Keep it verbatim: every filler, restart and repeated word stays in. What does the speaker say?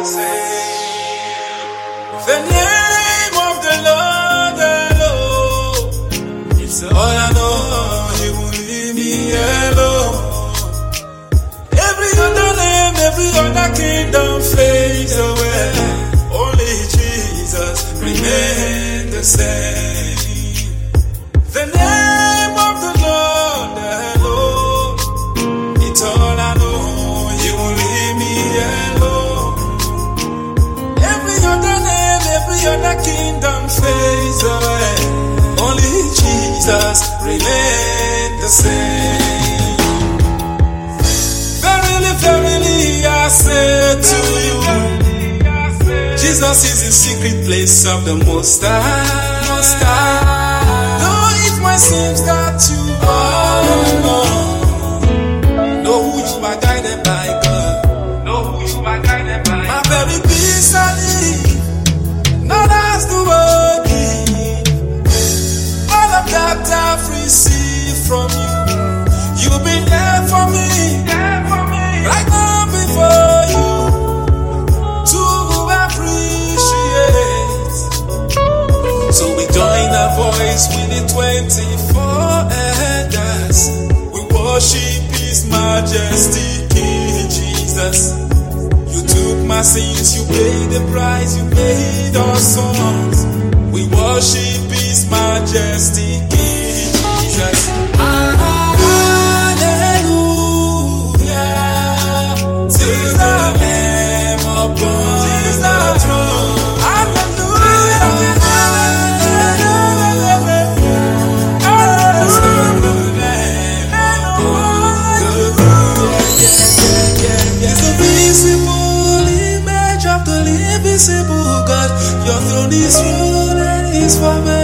The name of the Lord alone. It's all I know. He will leave me alone. Every other name, every other kingdom fades away. Only Jesus remains the same. The name of the Lord alone. It's all I know. He will leave me alone. Every other name, every other kingdom fades away. Only Jesus remains the same. Verily, verily, I say to you, Jesus is the secret place of the Most High. Most High. Though it might seem that you are alone, know who you are guided by God. Know who you are guided by. My very peace I live, not as the world give. All of that I've received from you. You've been there for me, there for me. Right now before you. To appreciate. So we join our voice with the twenty-four elders. We worship His Majesty, King Jesus. You took my sins, you paid the price, you paid our songs. We worship His Majesty, King Jesus. Hallelujah to the Lamb upon the throne. Hallelujah. He's the visible image of the invisible God. Your throne is ruled and is forever.